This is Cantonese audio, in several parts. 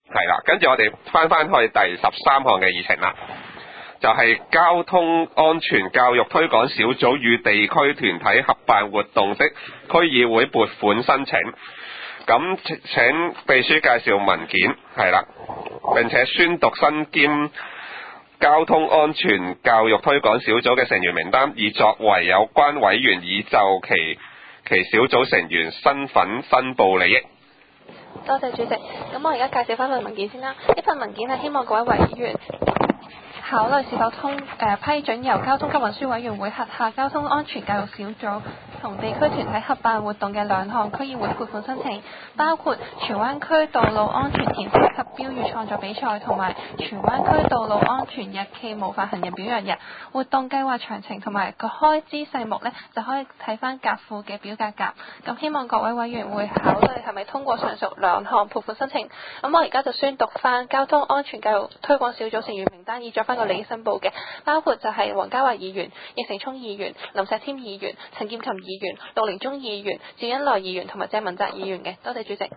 係啦，跟住我哋翻去第13項嘅議程啦，就係交通安全教育推廣小組與地區團體合辦活動的區議會撥款申請。咁請秘書介紹文件，係啦，並且宣讀身兼交通安全教育推廣小組嘅成員名單，以作為有關委員已就其小組成員身份申報利益。 多謝主席。咁我而家介紹翻份文件先啦。呢份文件係希望各位委員考慮是否批准由交通及運輸委員會轄下交通安全教育小組同地區團體合辦活動嘅2項區議會撥款申請，包括荃灣區道路安全填色及標語創作比賽同埋荃灣區道路安全日暨模範行人表揚日。活動計劃詳情同埋個開支細目呢，就可以睇翻夾附嘅表格夾。咁希望各位委員會考慮係咪通過上述2項撥款申請。咁我而家就宣讀翻交通安全教育推廣小組成員名單，以作翻個利益申報嘅，包括就係黃家華議員、易成聰議員、林石添議員、陳劍琴議員、陸寧忠議員、趙恩來議員同埋鄭文澤議員嘅。多謝主席。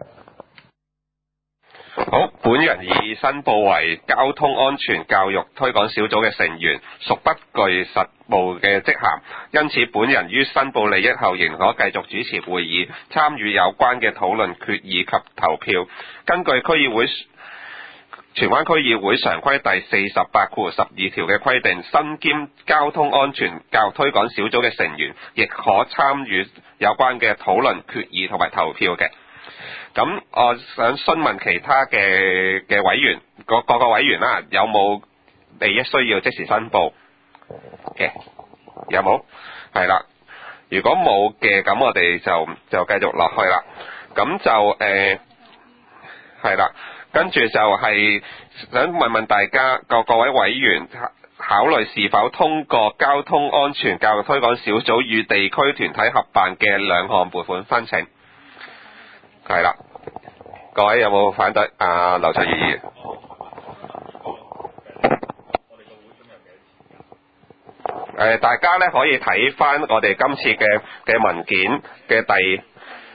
好，本人已申報為交通安全教育推廣小組嘅成員，屬不具實務嘅職銜，因此本人於申報利益後仍可繼續主持會議，參與有關嘅討論、決議及投票。根據荃灣區議會常規第48/12條嘅規定，身兼交通安全教育推廣小組嘅成員，亦可參與有關嘅討論、決議同埋投票嘅。咁我想詢問其他嘅委員，各個委員啦，有冇利益需要即時申報嘅？有冇？係啦，如果冇嘅，咁我哋就繼續落去啦。咁就係啦，跟住就係想問大家各位委員考慮是否通過交通安全教育推廣小組與地區團體合辦嘅2項撥款申請。係啦，各位有冇反對？劉卓儀議員。大家咧可以睇翻我哋今次嘅文件嘅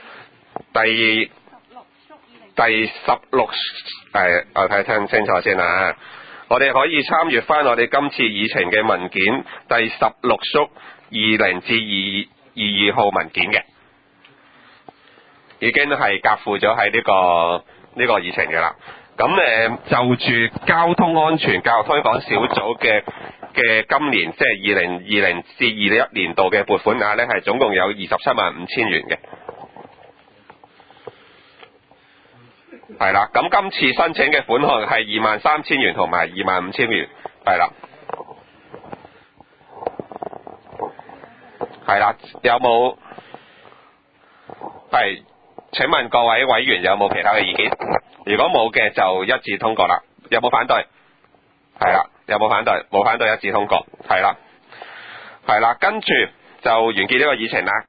第16，我睇聽清楚先啊！我哋可以參閱翻我哋今次議程嘅文件第16縮20至22號文件嘅。已經係夾附咗喺呢個議程嘅啦。咁就住交通安全教育推廣小組嘅今年即係2020至21年度嘅撥款額咧，係總共有275000元嘅。係啦，咁今次申請嘅款項係23000元同埋25000元。係啦。係啦，有冇？係。請問各位委員有冇其他嘅意見？如果冇嘅就一致通過啦。有冇反對？係啦，有冇反對？冇反對，一致通過。係啦，跟住就完結呢個議程啦。